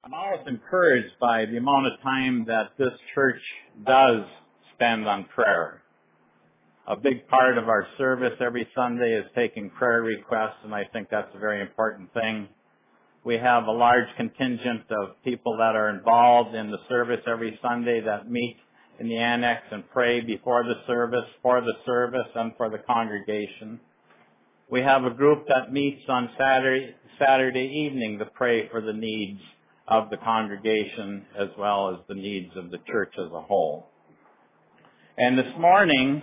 I'm always encouraged by the amount of time that this church does spend on prayer. A big part of our service every Sunday is taking prayer requests, and I think that's a very important thing. We have a large contingent of people that are involved in the service every Sunday that meet in the annex and pray before the service, for the service, and for the congregation. We have a group that meets on Saturday evening to pray for the needs of the congregation as well as the needs of the church as a whole. And this morning,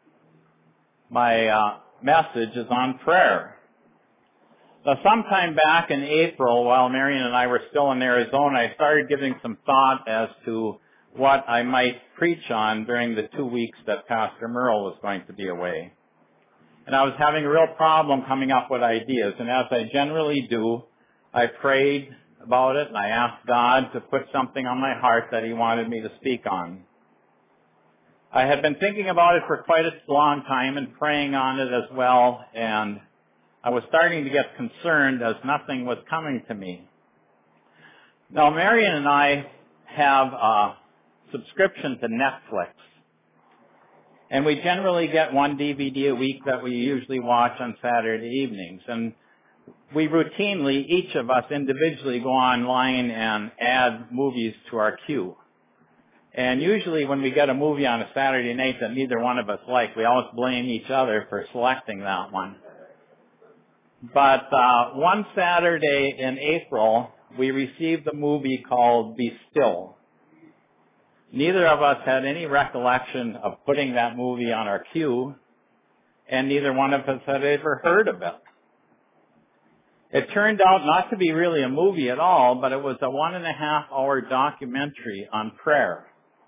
my message is on prayer. Now, sometime back in April, while Marion and I were still in Arizona, I started giving some thought as to what I might preach on during the 2 weeks that Pastor Merle was going to be away. And I was having a real problem coming up with ideas, and as I generally do, I prayed about it and I asked God to put something on my heart that He wanted me to speak on. I had been thinking about it for quite a long time and praying on it as well, and I was starting to get concerned as nothing was coming to me. Now, Marion and I have a subscription to Netflix, and we generally get one DVD a week that we usually watch on Saturday evenings. And we routinely, each of us individually, go online and add movies to our queue. And usually when we get a movie on a Saturday night that neither one of us like, we always blame each other for selecting that one. But one Saturday in April, we received a movie called Be Still. Neither of us had any recollection of putting that movie on our queue, and neither one of us had ever heard of it. It turned out not to be really a movie at all, but it was a 1.5-hour documentary on prayer.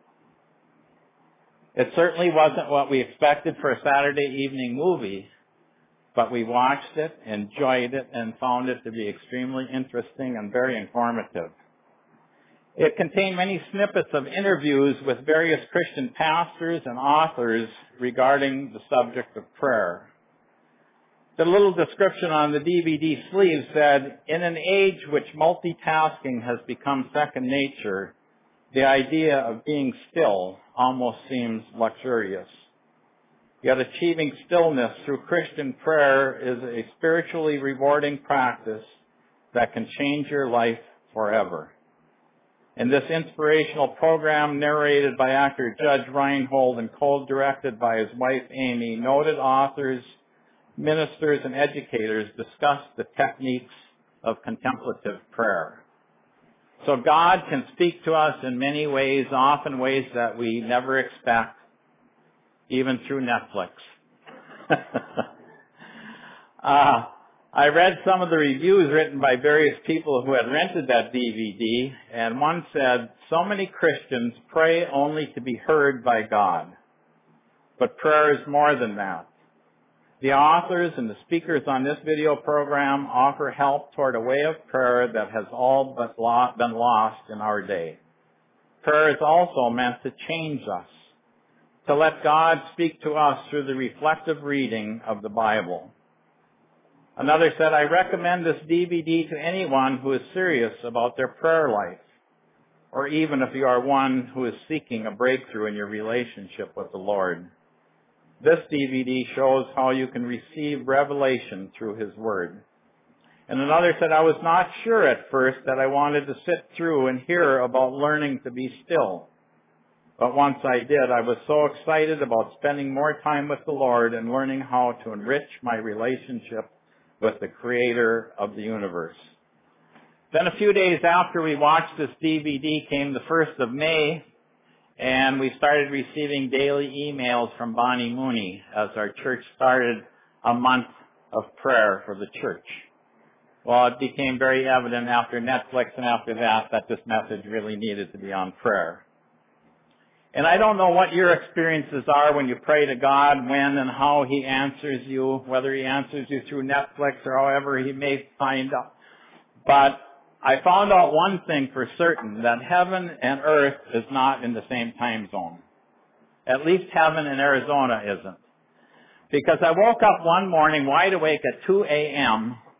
It certainly wasn't what we expected for a Saturday evening movie, but we watched it, enjoyed it, and found it to be extremely interesting and very informative. It contained many snippets of interviews with various Christian pastors and authors regarding the subject of prayer. The little description on the DVD sleeve said, "In an age which multitasking has become second nature, the idea of being still almost seems luxurious. Yet achieving stillness through Christian prayer is a spiritually rewarding practice that can change your life forever." In this inspirational program, narrated by actor Judge Reinhold and co-directed by his wife Amy, noted authors, ministers, and educators discussed the techniques of contemplative prayer. So God can speak to us in many ways, often ways that we never expect, even through Netflix. I read some of the reviews written by various people who had rented that DVD, and one said, "So many Christians pray only to be heard by God. But prayer is more than that. The authors and the speakers on this video program offer help toward a way of prayer that has all but been lost in our day. Prayer is also meant to change us, to let God speak to us through the reflective reading of the Bible." Another said, "I recommend this DVD to anyone who is serious about their prayer life, or even if you are one who is seeking a breakthrough in your relationship with the Lord. This DVD shows how you can receive revelation through His Word." And another said, "I was not sure at first that I wanted to sit through and hear about learning to be still. But once I did, I was so excited about spending more time with the Lord and learning how to enrich my relationship with the Creator of the universe." Then a few days after we watched this DVD came the 1st of May, and we started receiving daily emails from Bonnie Mooney as our church started a month of prayer for the church. Well, it became very evident after Netflix and after that this message really needed to be on prayer. And I don't know what your experiences are when you pray to God, when and how He answers you, whether He answers you through Netflix or however He may find out. But I found out one thing for certain, that heaven and earth is not in the same time zone. At least heaven in Arizona isn't. Because I woke up one morning wide awake at 2 a.m.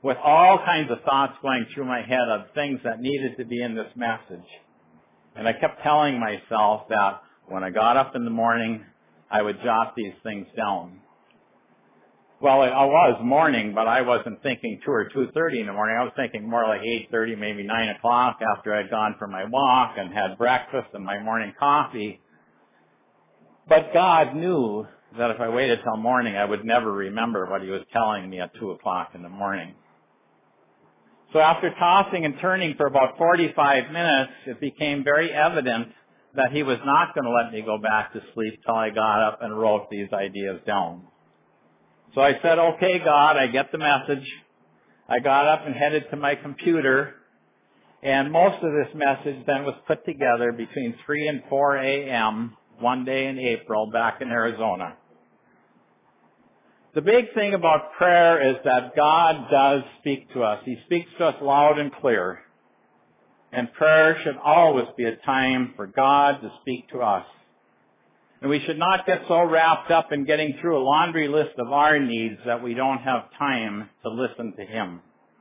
with all kinds of thoughts going through my head of things that needed to be in this message. And I kept telling myself that when I got up in the morning, I would jot these things down. Well, I was morning, but I wasn't thinking 2 or 2:30 in the morning. I was thinking more like 8:30, maybe 9 o'clock after I'd gone for my walk and had breakfast and my morning coffee. But God knew that if I waited till morning, I would never remember what He was telling me at 2 o'clock in the morning. So after tossing and turning for about 45 minutes, it became very evident that He was not going to let me go back to sleep till I got up and wrote these ideas down. So I said, okay, God, I get the message. I got up and headed to my computer, and most of this message then was put together between 3 and 4 a.m. one day in April back in Arizona. The big thing about prayer is that God does speak to us. He speaks to us loud and clear. And prayer should always be a time for God to speak to us. And we should not get so wrapped up in getting through a laundry list of our needs that we don't have time to listen to Him.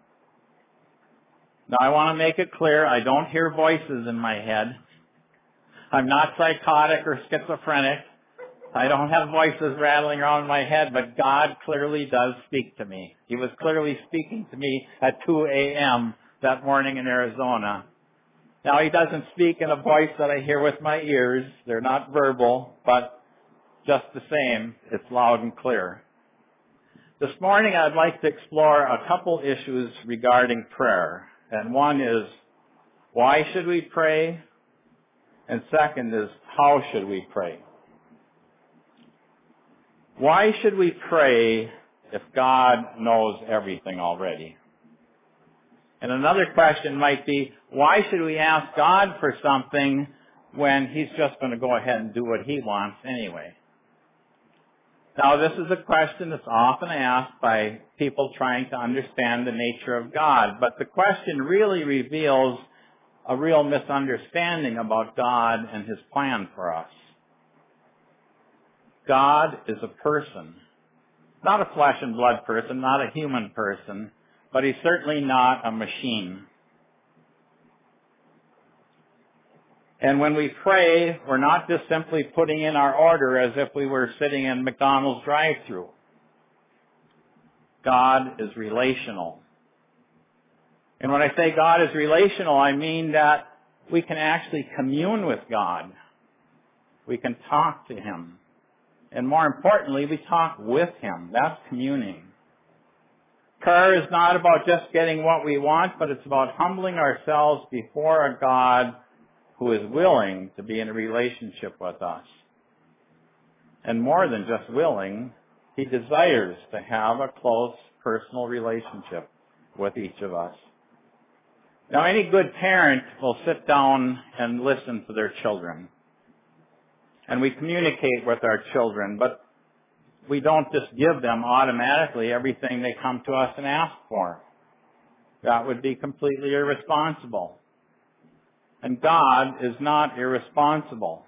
Now, I want to make it clear, I don't hear voices in my head. I'm not psychotic or schizophrenic. I don't have voices rattling around in my head, but God clearly does speak to me. He was clearly speaking to me at 2 a.m. that morning in Arizona. Now, He doesn't speak in a voice that I hear with my ears. They're not verbal, but just the same, it's loud and clear. This morning, I'd like to explore a couple issues regarding prayer. And one is, why should we pray? And second is, how should we pray? Why should we pray if God knows everything already? And another question might be, why should we ask God for something when He's just going to go ahead and do what He wants anyway? Now, this is a question that's often asked by people trying to understand the nature of God, but the question really reveals a real misunderstanding about God and His plan for us. God is a person, not a flesh and blood person, not a human person, but He's certainly not a machine. And when we pray, we're not just simply putting in our order as if we were sitting in McDonald's drive-thru. God is relational. And when I say God is relational, I mean that we can actually commune with God. We can talk to Him. And more importantly, we talk with Him. That's communing. Prayer is not about just getting what we want, but it's about humbling ourselves before a God who is willing to be in a relationship with us. And more than just willing, He desires to have a close personal relationship with each of us. Now, any good parent will sit down and listen to their children. And we communicate with our children, but we don't just give them automatically everything they come to us and ask for. That would be completely irresponsible. And God is not irresponsible.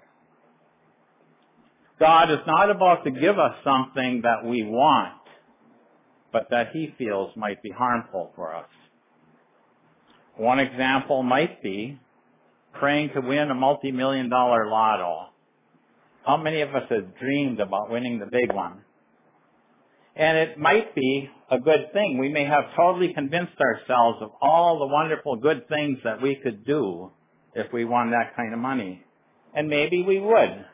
God is not about to give us something that we want, but that He feels might be harmful for us. One example might be praying to win a multi-million-dollar lotto. How many of us have dreamed about winning the big one? And it might be a good thing. We may have totally convinced ourselves of all the wonderful good things that we could do if we won that kind of money. And maybe we would.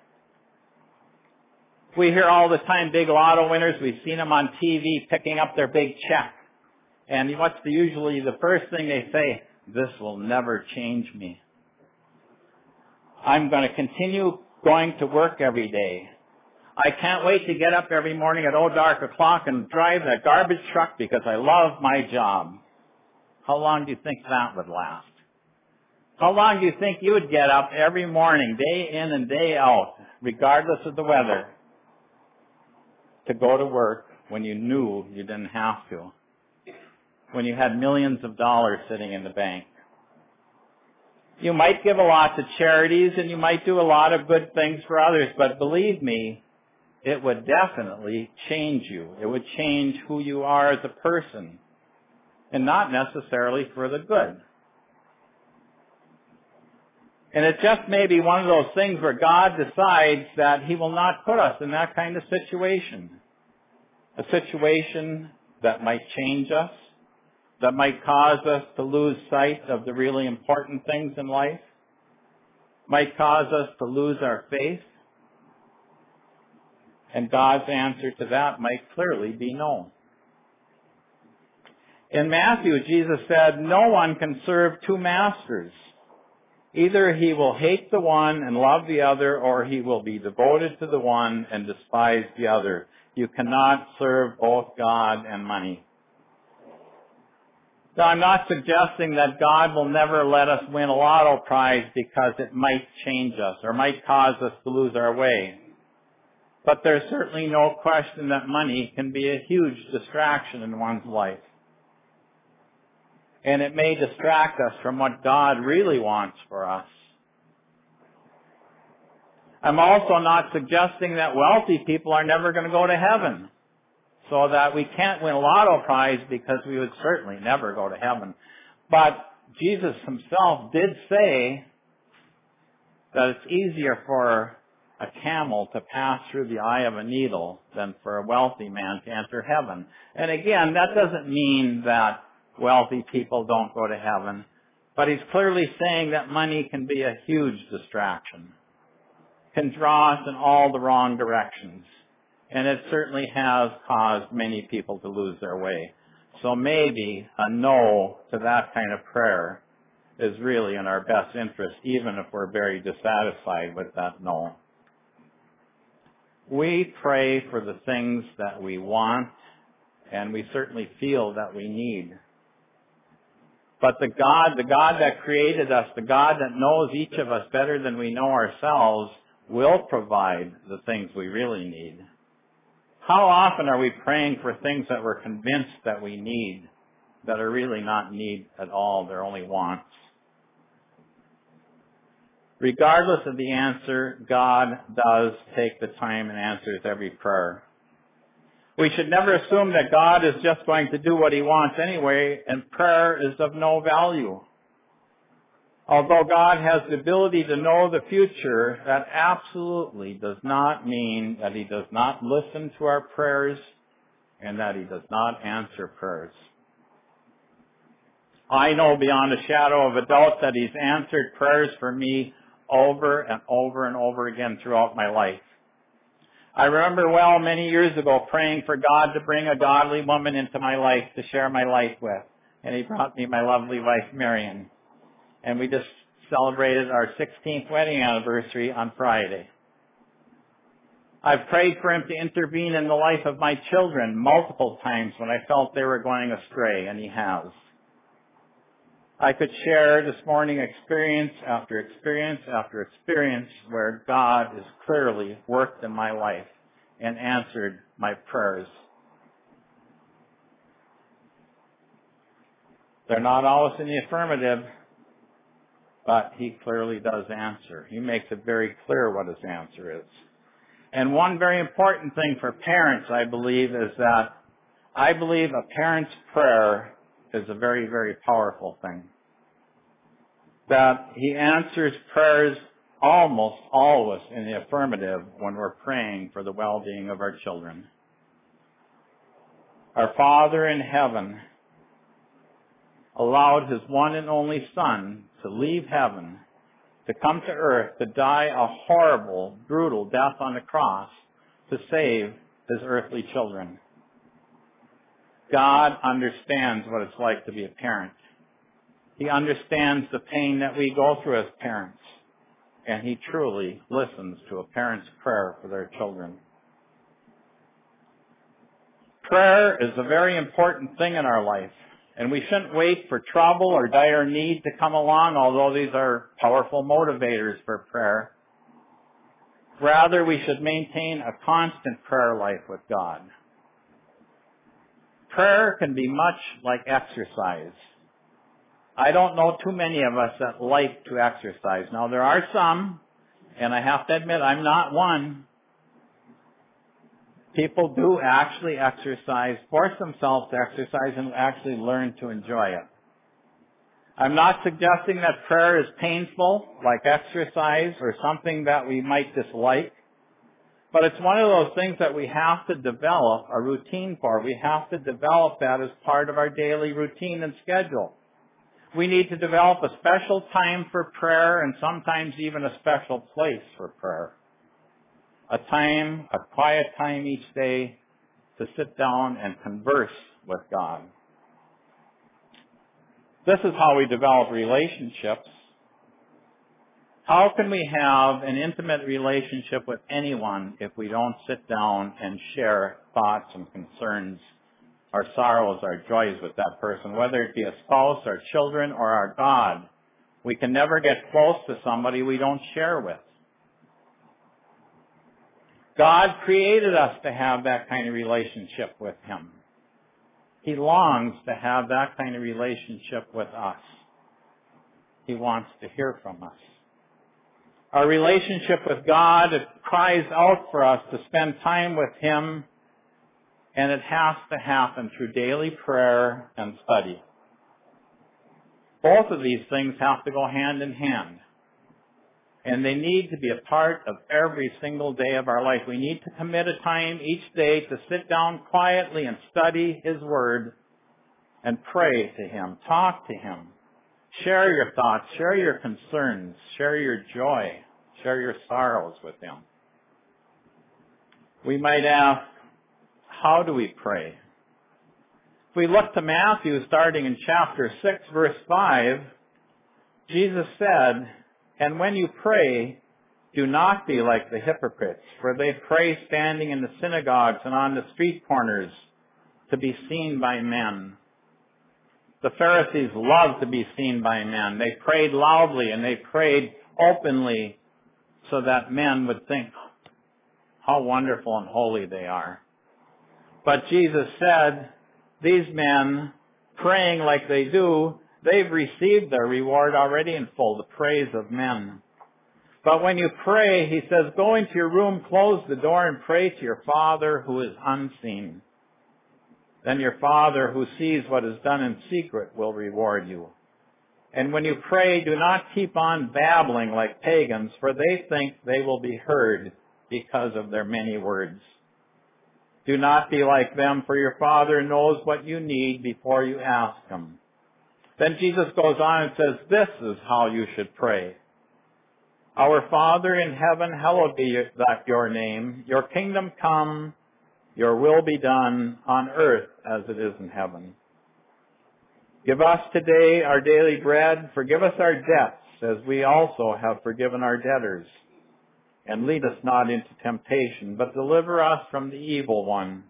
We hear all the time big lotto winners. We've seen them on TV picking up their big check. And what's usually the first thing they say? This will never change me. I'm going to continue going to work every day. I can't wait to get up every morning at dark o'clock and drive that garbage truck because I love my job. How long do you think that would last? How long do you think you would get up every morning, day in and day out, regardless of the weather, to go to work when you knew you didn't have to? When you had millions of dollars sitting in the bank? You might give a lot to charities and you might do a lot of good things for others, but believe me, it would definitely change you. It would change who you are as a person. and not necessarily for the good. And it just may be one of those things where God decides that He will not put us in that kind of situation. A situation that might change us, that might cause us to lose sight of the really important things in life, might cause us to lose our faith. And God's answer to that might clearly be no. In Matthew, Jesus said, "No one can serve two masters. Either he will hate the one and love the other, or he will be devoted to the one and despise the other. You cannot serve both God and money." Now, I'm not suggesting that God will never let us win a lotto prize because it might change us or might cause us to lose our way. But there's certainly no question that money can be a huge distraction in one's life. And it may distract us from what God really wants for us. I'm also not suggesting that wealthy people are never going to go to heaven, so that we can't win a lotto prize because we would certainly never go to heaven. But Jesus Himself did say that it's easier for a camel to pass through the eye of a needle than for a wealthy man to enter heaven. And again, that doesn't mean that wealthy people don't go to heaven, but He's clearly saying that money can be a huge distraction, can draw us in all the wrong directions, and it certainly has caused many people to lose their way. So maybe a no to that kind of prayer is really in our best interest, even if we're very dissatisfied with that no. We pray for the things that we want, and we certainly feel that we need. But the God that created us, the God that knows each of us better than we know ourselves, will provide the things we really need. How often are we praying for things that we're convinced that we need, that are really not need at all, they're only wants? Regardless of the answer, God does take the time and answers every prayer. We should never assume that God is just going to do what He wants anyway, and prayer is of no value. Although God has the ability to know the future, that absolutely does not mean that He does not listen to our prayers and that He does not answer prayers. I know beyond a shadow of a doubt that He's answered prayers for me over and over and over again throughout my life. I remember well many years ago praying for God to bring a godly woman into my life to share my life with. And He brought me my lovely wife, Marion. And we just celebrated our 16th wedding anniversary on Friday. I've prayed for Him to intervene in the life of my children multiple times when I felt they were going astray, and He has. I could share this morning experience after experience after experience where God has clearly worked in my life and answered my prayers. They're not always in the affirmative, but He clearly does answer. He makes it very clear what His answer is. And one very important thing for parents, I believe, is that I believe a parent's prayer is a very, very powerful thing. That He answers prayers almost always in the affirmative when we're praying for the well-being of our children. Our Father in heaven allowed His one and only Son to leave heaven, to come to earth, to die a horrible, brutal death on the cross to save His earthly children. God understands what it's like to be a parent. He understands the pain that we go through as parents, and He truly listens to a parent's prayer for their children. Prayer is a very important thing in our life, and we shouldn't wait for trouble or dire need to come along, although these are powerful motivators for prayer. Rather, we should maintain a constant prayer life with God. Prayer can be much like exercise. I don't know too many of us that like to exercise. Now, there are some, and I have to admit I'm not one. People do actually exercise, force themselves to exercise, and actually learn to enjoy it. I'm not suggesting that prayer is painful, like exercise, or something that we might dislike. But it's one of those things that we have to develop a routine for. We have to develop that as part of our daily routine and schedule. We need to develop a special time for prayer and sometimes even a special place for prayer. A quiet time each day to sit down and converse with God. This is how we develop relationships. How can we have an intimate relationship with anyone if we don't sit down and share thoughts and concerns, our sorrows, our joys with that person, whether it be a spouse, our children, or our God? We can never get close to somebody we don't share with. God created us to have that kind of relationship with Him. He longs to have that kind of relationship with us. He wants to hear from us. Our relationship with God, it cries out for us to spend time with Him, and it has to happen through daily prayer and study. Both of these things have to go hand in hand, and they need to be a part of every single day of our life. We need to commit a time each day to sit down quietly and study His Word and pray to Him, talk to Him. Share your thoughts, share your concerns, share your joy, share your sorrows with Him. We might ask, how do we pray? If we look to Matthew, starting in chapter 6, verse 5, Jesus said, "And when you pray, do not be like the hypocrites, for they pray standing in the synagogues and on the street corners to be seen by men." The Pharisees loved to be seen by men. They prayed loudly and they prayed openly so that men would think how wonderful and holy they are. But Jesus said, these men praying like they do, they've received their reward already in full, the praise of men. But when you pray, He says, go into your room, close the door, and pray to your Father who is unseen. Then your Father who sees what is done in secret will reward you. And when you pray, do not keep on babbling like pagans, for they think they will be heard because of their many words. Do not be like them, for your Father knows what you need before you ask Him. Then Jesus goes on and says, this is how you should pray. Our Father in heaven, hallowed be your name. Your kingdom come. Your will be done on earth as it is in heaven. Give us today our daily bread. Forgive us our debts as we also have forgiven our debtors. And lead us not into temptation, but deliver us from the evil one.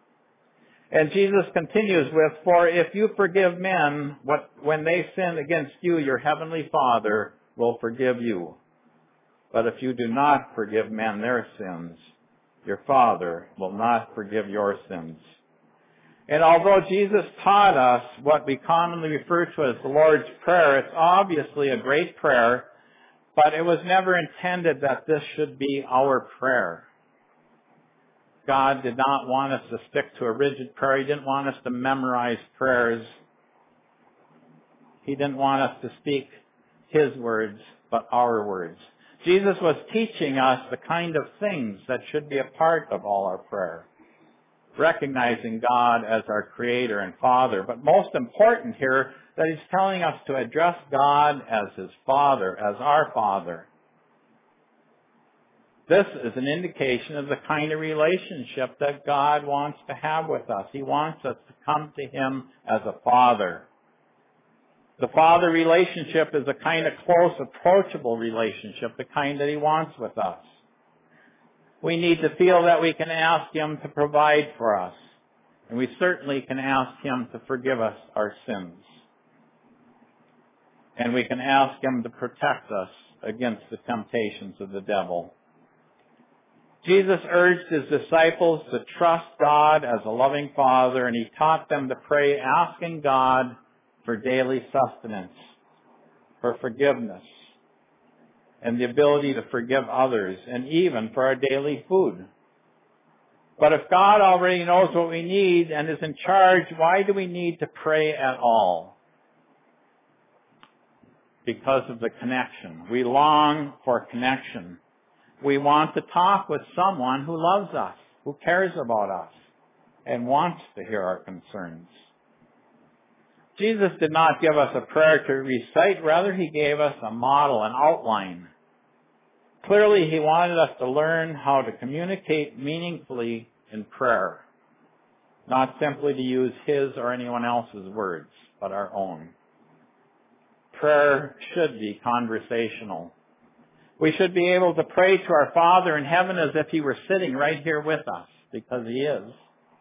And Jesus continues with, for if you forgive men when they sin against you, your heavenly Father will forgive you. But if you do not forgive men their sins, your Father will not forgive your sins. And although Jesus taught us what we commonly refer to as the Lord's Prayer, it's obviously a great prayer, but it was never intended that this should be our prayer. God did not want us to stick to a rigid prayer. He didn't want us to memorize prayers. He didn't want us to speak His words, but our words. Jesus was teaching us the kind of things that should be a part of all our prayer. Recognizing God as our Creator and Father. But most important here, that He's telling us to address God as His Father, as our Father. This is an indication of the kind of relationship that God wants to have with us. He wants us to come to Him as a Father. The Father relationship is a kind of close, approachable relationship, the kind that He wants with us. We need to feel that we can ask Him to provide for us. And we certainly can ask Him to forgive us our sins. And we can ask Him to protect us against the temptations of the devil. Jesus urged His disciples to trust God as a loving Father, and He taught them to pray asking God for daily sustenance, for forgiveness, and the ability to forgive others, and even for our daily food. But if God already knows what we need and is in charge, why do we need to pray at all? Because of the connection. We long for connection. We want to talk with someone who loves us, who cares about us, and wants to hear our concerns. Jesus did not give us a prayer to recite, rather he gave us a model, an outline. Clearly, he wanted us to learn how to communicate meaningfully in prayer, not simply to use his or anyone else's words, but our own. Prayer should be conversational. We should be able to pray to our Father in heaven as if he were sitting right here with us, because he is.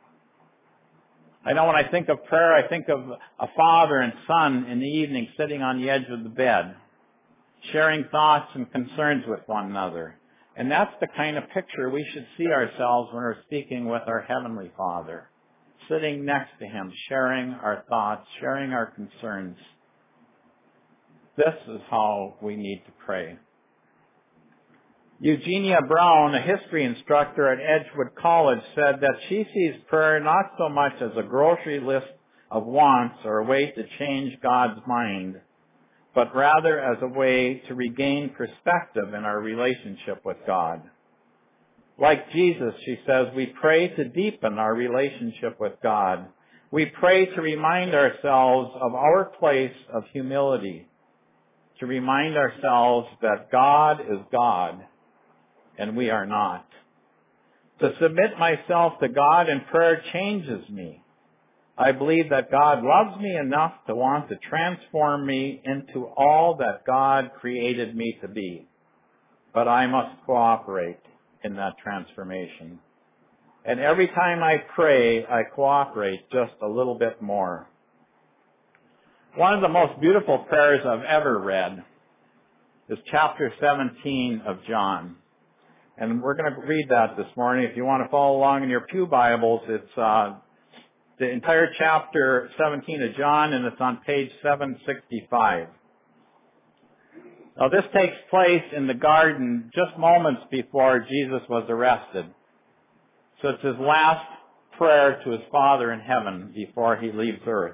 I know when I think of prayer, I think of a father and son in the evening sitting on the edge of the bed, sharing thoughts and concerns with one another. And that's the kind of picture we should see ourselves when we're speaking with our Heavenly Father, sitting next to him, sharing our thoughts, sharing our concerns. This is how we need to pray. Eugenia Brown, a history instructor at Edgewood College, said that she sees prayer not so much as a grocery list of wants or a way to change God's mind, but rather as a way to regain perspective in our relationship with God. Like Jesus, she says, we pray to deepen our relationship with God. We pray to remind ourselves of our place of humility, to remind ourselves that God is God and we are not. To submit myself to God in prayer changes me. I believe that God loves me enough to want to transform me into all that God created me to be. But I must cooperate in that transformation. And every time I pray, I cooperate just a little bit more. One of the most beautiful prayers I've ever read is chapter 17 of John. And we're going to read that this morning. If you want to follow along in your pew Bibles, it's the entire chapter 17 of John, and it's on page 765. Now, this takes place in the garden just moments before Jesus was arrested. So it's his last prayer to his Father in heaven before he leaves earth.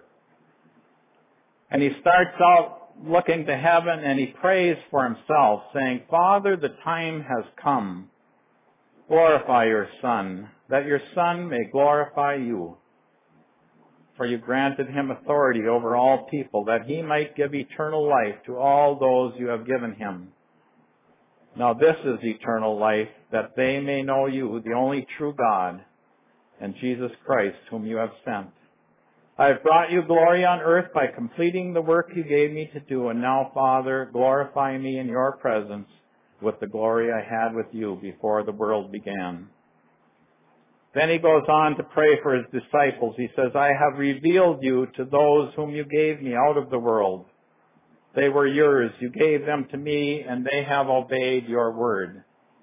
And he starts out looking to heaven, and he prays for himself, saying, Father, the time has come. Glorify your Son, that your Son may glorify you. For you granted him authority over all people, that he might give eternal life to all those you have given him. Now this is eternal life, that they may know you, the only true God, and Jesus Christ, whom you have sent. I have brought you glory on earth by completing the work you gave me to do, and now, Father, glorify me in your presence with the glory I had with you before the world began. Then he goes on to pray for his disciples. He says, I have revealed you to those whom you gave me out of the world. They were yours. You gave them to me, and they have obeyed your word.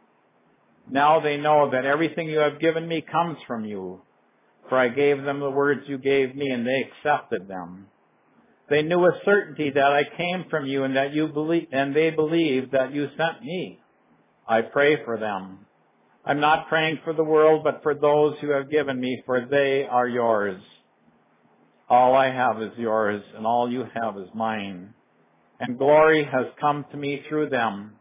Now they know that everything you have given me comes from you. For I gave them the words you gave me, and they accepted them. They knew with certainty that I came from you, and that they believed that you sent me. I pray for them. I'm not praying for the world, but for those who have given me, for they are yours. All I have is yours, and all you have is mine. And glory has come to me through them.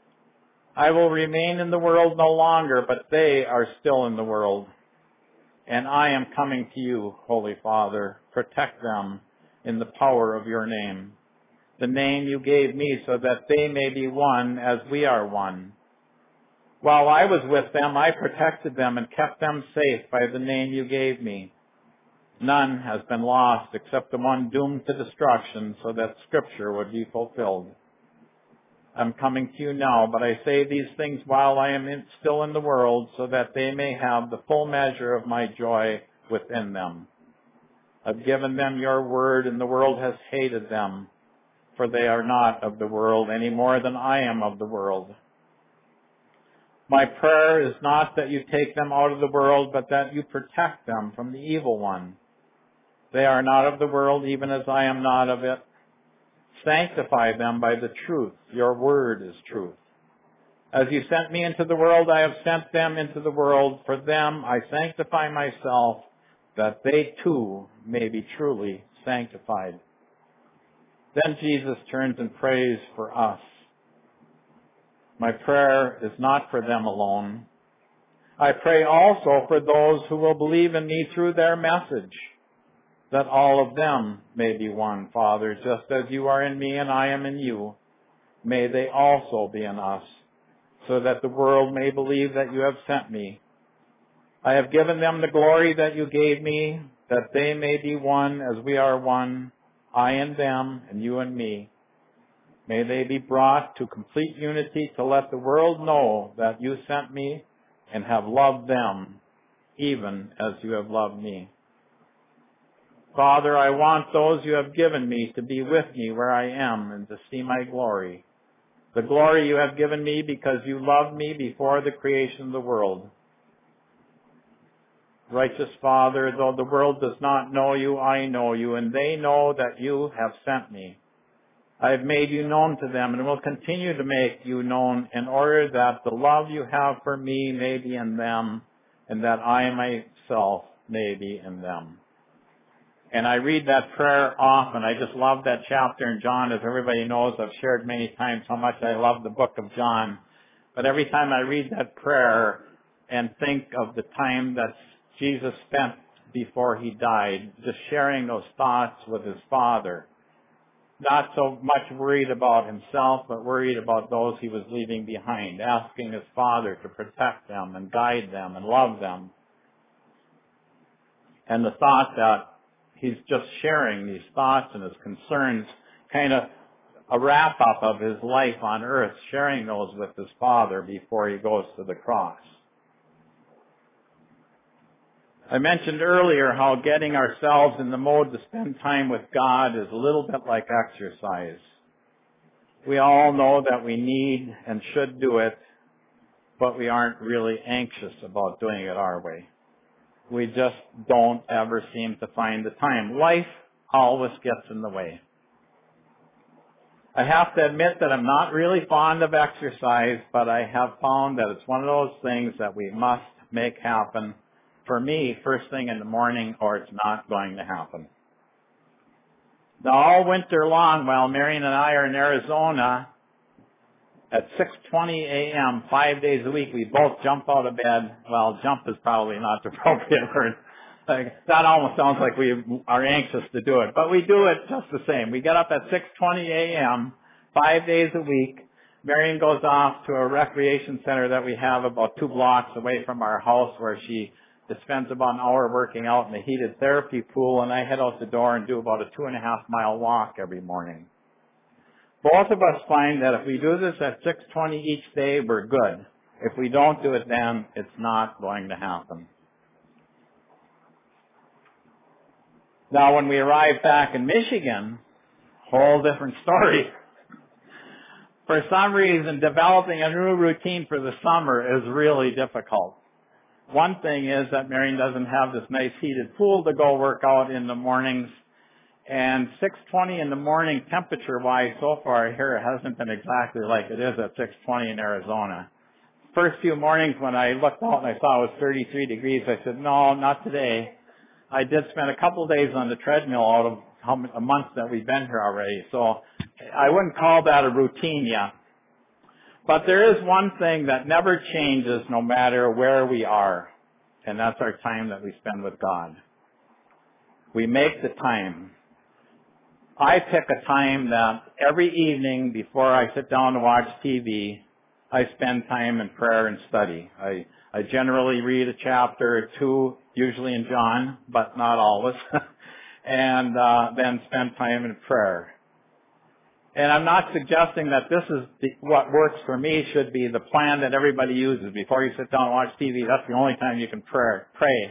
I will remain in the world no longer, but they are still in the world. And I am coming to you, Holy Father. Protect them in the power of your name, the name you gave me, so that they may be one as we are one. While I was with them, I protected them and kept them safe by the name you gave me. None has been lost except the one doomed to destruction, so that Scripture would be fulfilled. I'm coming to you now, but I say these things while I am still in the world, so that they may have the full measure of my joy within them. I've given them your word, and the world has hated them, for they are not of the world any more than I am of the world. My prayer is not that you take them out of the world, but that you protect them from the evil one. They are not of the world, even as I am not of it. Sanctify them by the truth. Your word is truth. As you sent me into the world, I have sent them into the world. For them I sanctify myself, that they too may be truly sanctified. Then Jesus turns and prays for us. My prayer is not for them alone. I pray also for those who will believe in me through their message, that all of them may be one, Father, just as you are in me and I am in you. May they also be in us, so that the world may believe that you have sent me. I have given them the glory that you gave me, that they may be one as we are one, I and them, and you and me. May they be brought to complete unity to let the world know that you sent me and have loved them, even as you have loved me. Father, I want those you have given me to be with me where I am and to see my glory. The glory you have given me because you loved me before the creation of the world. Righteous Father, though the world does not know you, I know you, and they know that you have sent me. I have made you known to them and will continue to make you known in order that the love you have for me may be in them and that I myself may be in them. And I read that prayer often. I just love that chapter in John. As everybody knows, I've shared many times how much I love the book of John. But every time I read that prayer and think of the time that Jesus spent before he died, just sharing those thoughts with his Father, not so much worried about himself, but worried about those he was leaving behind, asking his Father to protect them and guide them and love them. And the thought that he's just sharing these thoughts and his concerns, kind of a wrap-up of his life on earth, sharing those with his Father before he goes to the cross. I mentioned earlier how getting ourselves in the mode to spend time with God is a little bit like exercise. We all know that we need and should do it, but we aren't really anxious about doing it our way. We just don't ever seem to find the time. Life always gets in the way. I have to admit that I'm not really fond of exercise, but I have found that it's one of those things that we must make happen. For me, first thing in the morning, or it's not going to happen. Now, all winter long, while Marion and I are in Arizona, at 6:20 a.m., 5 days a week, we both jump out of bed. Well, jump is probably not the appropriate word. That almost sounds like we are anxious to do it, but we do it just the same. We get up at 6:20 a.m., 5 days a week. Marion goes off to a recreation center that we have about 2 blocks away from our house, where she spends about an hour working out in the heated therapy pool, and I head out the door and do about a 2.5-mile walk every morning. Both of us find that if we do this at 6:20 each day, we're good. If we don't do it then, it's not going to happen. Now, when we arrive back in Michigan, whole different story. For some reason, developing a new routine for the summer is really difficult. One thing is that Marion doesn't have this nice heated pool to go work out in the mornings. And 6:20 in the morning, temperature-wise, so far here, it hasn't been exactly like it is at 6:20 in Arizona. First few mornings when I looked out and I saw it was 33 degrees, I said, no, not today. I did spend a couple of days on the treadmill out of a month that we've been here already. So I wouldn't call that a routine yet. But there is one thing that never changes no matter where we are, and that's our time that we spend with God. We make the time. I pick a time that every evening before I sit down to watch TV, I spend time in prayer and study. I generally read a chapter or two, usually in John, but not always, and then spend time in prayer. And I'm not suggesting that this is what works for me should be the plan that everybody uses. Before you sit down and watch TV, that's the only time you can pray.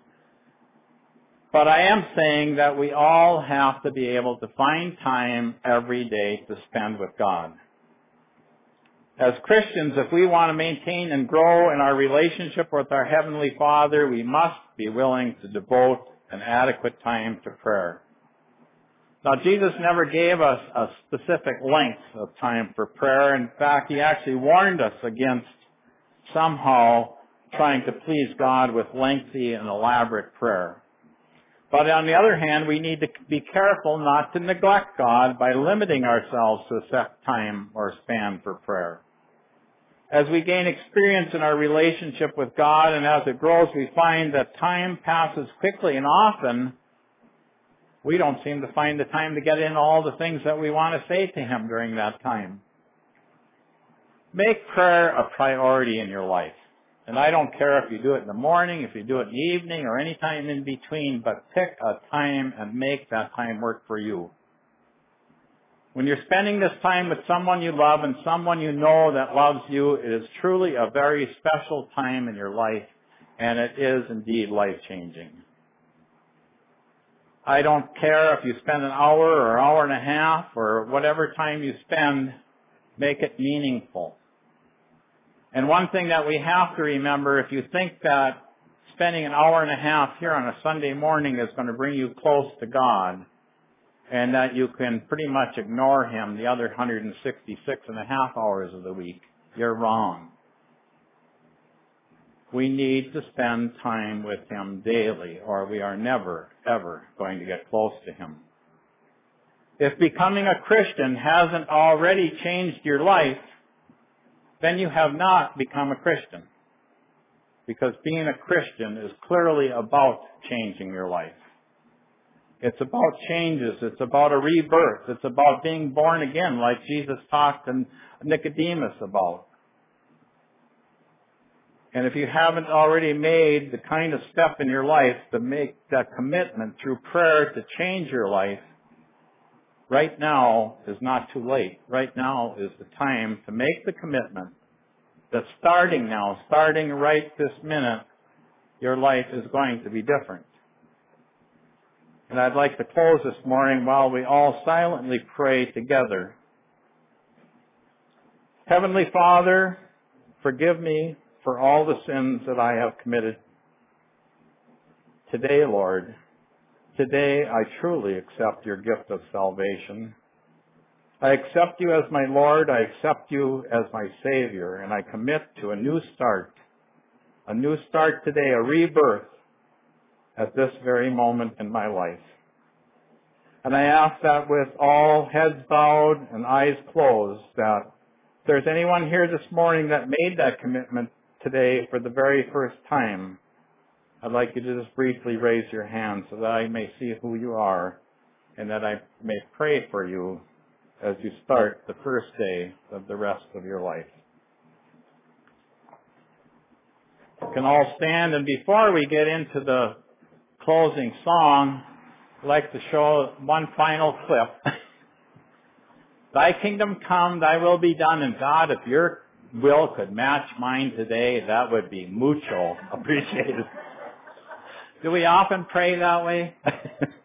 But I am saying that we all have to be able to find time every day to spend with God. As Christians, if we want to maintain and grow in our relationship with our Heavenly Father, we must be willing to devote an adequate time to prayer. Now, Jesus never gave us a specific length of time for prayer. In fact, He actually warned us against somehow trying to please God with lengthy and elaborate prayer. But on the other hand, we need to be careful not to neglect God by limiting ourselves to a set time or span for prayer. As we gain experience in our relationship with God and as it grows, we find that time passes quickly, and often we don't seem to find the time to get in all the things that we want to say to Him during that time. Make prayer a priority in your life. And I don't care if you do it in the morning, if you do it in the evening, or any time in between, but pick a time and make that time work for you. When you're spending this time with someone you love and someone you know that loves you, it is truly a very special time in your life, and it is indeed life-changing. I don't care if you spend an hour or hour and a half or whatever time you spend, make it meaningful. And one thing that we have to remember, if you think that spending an hour and a half here on a Sunday morning is going to bring you close to God, and that you can pretty much ignore Him the other 166 and a half hours of the week, you're wrong. We need to spend time with Him daily, or we are never, ever going to get close to Him. If becoming a Christian hasn't already changed your life, then you have not become a Christian. Because being a Christian is clearly about changing your life. It's about changes. It's about a rebirth. It's about being born again, like Jesus talked to Nicodemus about. And if you haven't already made the kind of step in your life to make that commitment through prayer to change your life, right now is not too late. Right now is the time to make the commitment that starting now, starting right this minute, your life is going to be different. And I'd like to close this morning while we all silently pray together. Heavenly Father, forgive me for all the sins that I have committed. Today, Lord, today I truly accept your gift of salvation. I accept you as my Lord, I accept you as my Savior, and I commit to a new start today, a rebirth at this very moment in my life. And I ask that with all heads bowed and eyes closed, that if there's anyone here this morning that made that commitment today for the very first time, I'd like you to just briefly raise your hand so that I may see who you are and that I may pray for you as you start the first day of the rest of your life. You can all stand, and before we get into the closing song, I'd like to show one final clip. Thy kingdom come, thy will be done. And God, if your will could match mine today, that would be mucho appreciated. Do we often pray that way?